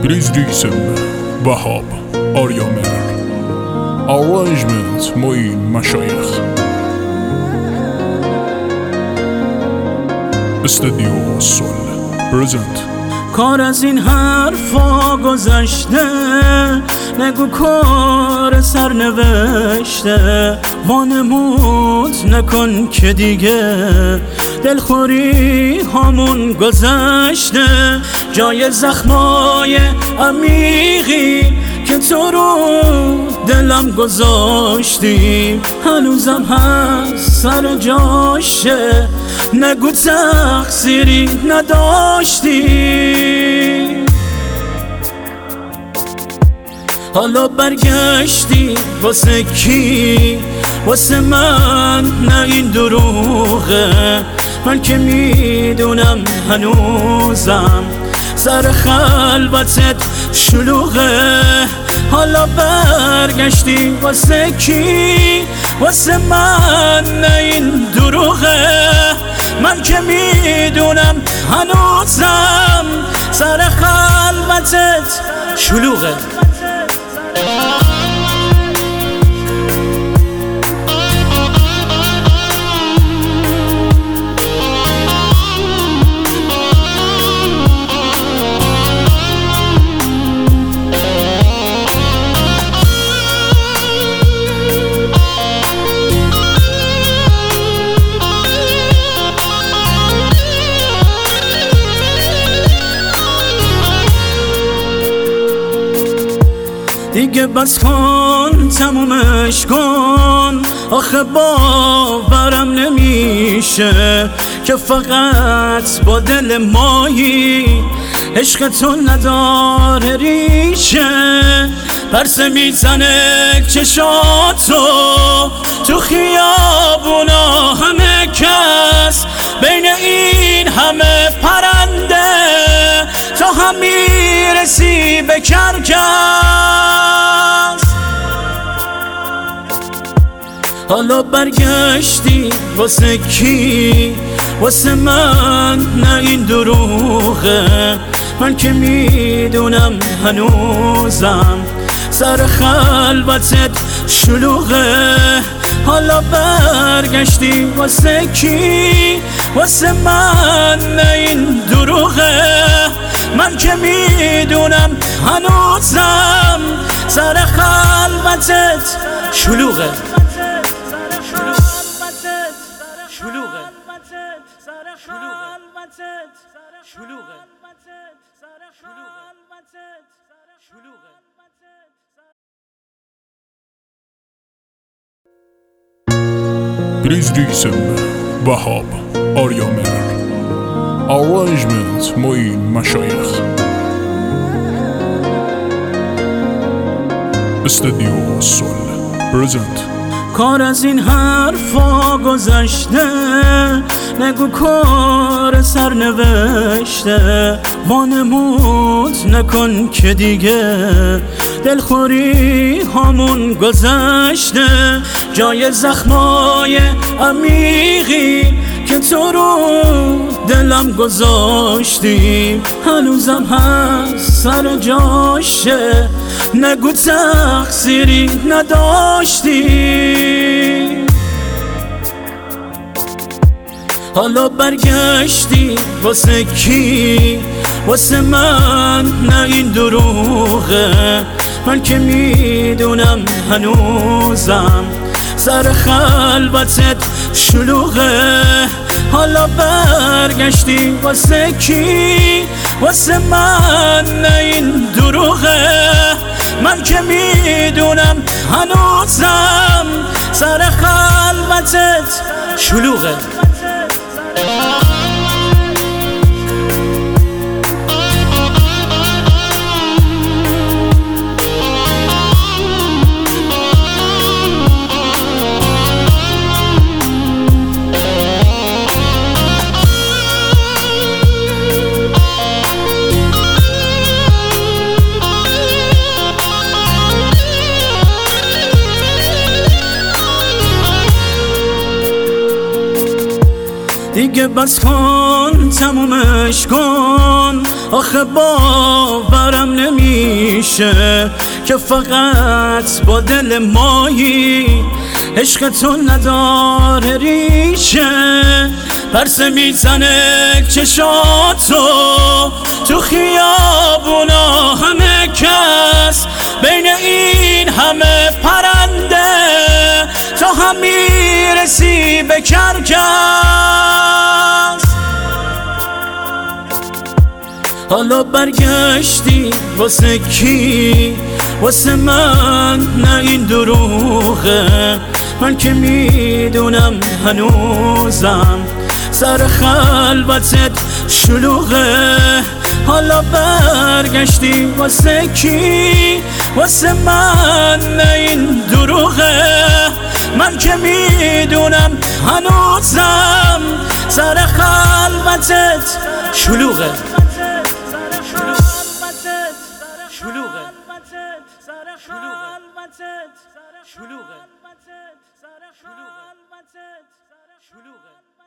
Grizzly Wahab Aryamer. Arrangement Moin Mashayekh. Studio Sol Present. کار از این حرفا گذشته، نگو کار سرنوشته. وانمود نکن که دیگه دلخوری همون گذشته. جای زخمای عمیقی که تو رو دلم گذاشتی هنوزم هست سر جاشه. نگو تقصیری نداشتی. حالا برگشتی واسه کی؟ واسه من؟ نه این دروغه. من که میدونم هنوزم سر خلوتت شلوغه. حالا برگشتی واسه کی؟ واسه من؟ نه این دروغه. من که میدونم هنوزم سر خلوتت شلوغه. دیگه بس کن، تمومش کن. آخه باورم نمیشه که فقط با دل مایی. عشق تو نداره ریشه. پرسه میزنه چشاتو تو خیابونا. همه کس بین این همه پرنده تا هم میرسی به کرکس. حالا برگشتی واسه کی؟ واسه من؟ نه این دروغه. من که میدونم هنوزم سر خلوتت شلوغه. حالا برگشتی واسه کی؟ واسه من؟ نه این دروغه. من که میدونم هنوزم سر خلوتت شلوغه. Grizzly Wahab Aryamer. Arrangement Moin Mashayekh. Studio Sol Present. کار از این حرفا گذشته، نگو کار سرنوشته. وانمود نکن که دیگه دلخوری همون گذشته. جای زخمای عمیقی که تو رو دلم گذاشتی هنوزم هست سر جاشه. نگو تقصیری نداشتی. حالا برگشتی واسه کی؟ واسه من؟ نه این دروغه. من که میدونم هنوزم سر خلوتت شلوغه. حالا برگشتی واسه کی؟ واسه من؟ نه این دروغه. من که میدونم هنوزم سر خلوتت شلوغه. دیگه بس کن تمومش کن، آخه باورم نمیشه که فقط با دل مایی عشق تو نداره ریشه. پرسه میزنه چشاتو تو خیابونا، همه کس بین این همه پرنده تو هم میرسی به کرکس. حالا برگشتی واسه کی؟ واسه من؟ نه این دروغه، من که میدونم هنوزم سر خلوتت شلوغه. حالا برگشتی واسه کی؟ واسه من؟ نه این دروغه، من که میدونم هنوزم سر خلوتت شلوغه. شلوغه